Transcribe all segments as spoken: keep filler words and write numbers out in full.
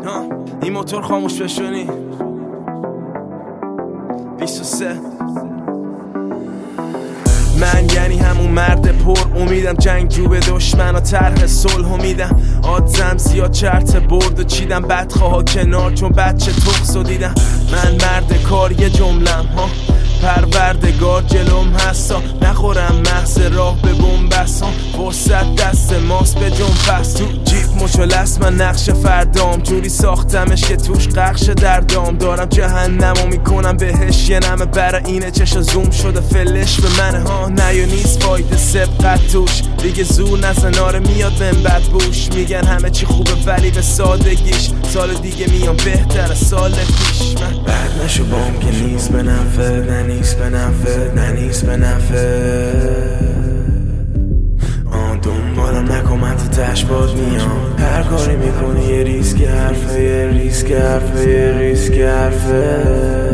این موتور خاموش بشونی بیست و سه. من یعنی همون مرد پر امیدم، جنگجو به دشمن و طرح صلح میدم. آدزم زیاد چرت برد و چیدم، بدخواه کنار چون بچه تخص و دیدم. من مرد کار یه جملم ها، پروردگار جلوم هستا. نخورم محض راه به بومبست ها، فرصت دست ماست به جنبست. تو جیب مشلس من نقش فردام، جوری ساختمش که توش قخش دردام. دارم جهنمو میکنم بهش یه نمه، برای اینه چشا زوم شده فلش به منه ها. نه یا نیست فایده سبقت توش، دیگه زور نزن آره میاد من بد بوش. میگن همه چی خوبه ولی به سادگیش، سال دیگه میام بهتر سال پیش. من بد نشو بام که نیست به نفع، نه نیست به نفع، نه نیست به نفع. آن دنبالم نکن من تو تش باز میام. هر کاری میکنی یه ریسک حرفه، یه ریسک حرفه، یه ریسک حرفه.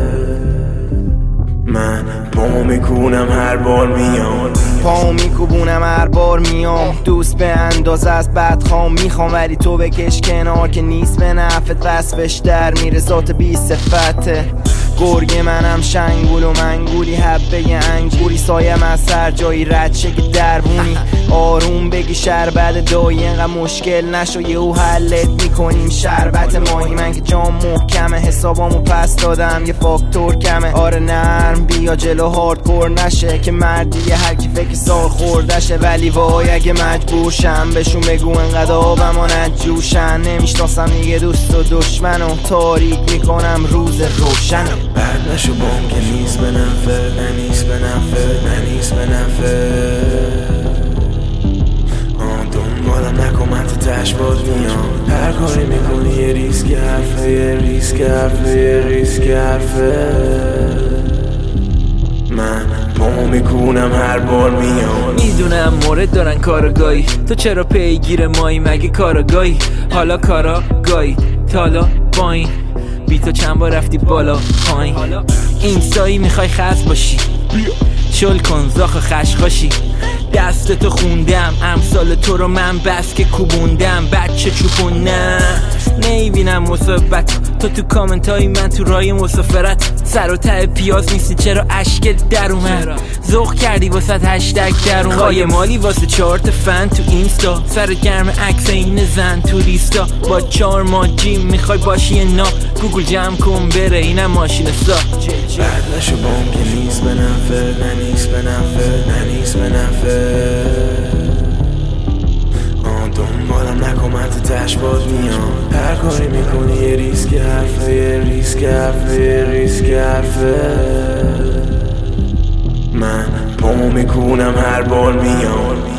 من پامو میکونم هر بار میام، پامو میکوبونم هر بار میام. دوست به اندازه از بدخوام میخوام، ولی تو بکش کنار که نیست به نفت. وصفش در میره ذات بی صفته. گرگ منم شنگول و منگولی، حبه ی انگوری سایم از سر جایی رد شه که دربونی. آروم بگی شربت دایی، اینقدر مشکل نشو یهو حلت میکنیم. شربت ماهی من که جام محکمه، حسابامو پس دادم یه فاکتور کمه. آره نرم بیا جلو هاردکور نشه، که مردیه هر کی فکر سال خوردشه. ولی وای اگه مجبور شم بهشون بگو انقدر آبم و نجوشن. نمیشناسم دیگه دوست و دشمنو، تاریک میکنم روز روشنو. بد نشو بام که نیست به نفع، نه نیست به نفع، نه نیست به نفع. آن دنبالم نکن من تو تش باز میام. هر کاری میکنی یه ریسک حرفه، یه ریسک حرفه، یه ریسک حرفه. من پامو میکونم هر بار میام. میدونم مورد دارن کارگاهی، تو چرا پیگیر مایی مگه کارگاهی؟ حالا کاراگاهی تالا باین، بی تو چند بار رفتی بالا پایین. اینستایی میخوای خز باشی، شل کن زاخ خشخاشی. دست تو خوندم امثال تو رو من بس که کوبوندم. بچه چوپون نه نیبینم مصابت تو تو کامنت های من تو رای مسافرت. سر و ته پیاز نیستی چرا اشکت در اومد؟ ذوق کردی واسه هشتگ در اومد. خواهی مالی واسه چارت فن تو اینستا، سر گرم عکس این زن تو ریستا. با چار ما جیم میخوای باشی نا، گوگل جمع کن بره اینم ماشین سا. بد نشو بام که نیست به نفع، نه نیست به نفع، نه نیست به نفع. آن دنبالم نکن من تو تش باز میام. هر کاری میکنی یه ریسک حرفه، یه ریسک حرفه، یه ریسک حرفه. من پامو میکونم هر بار میام.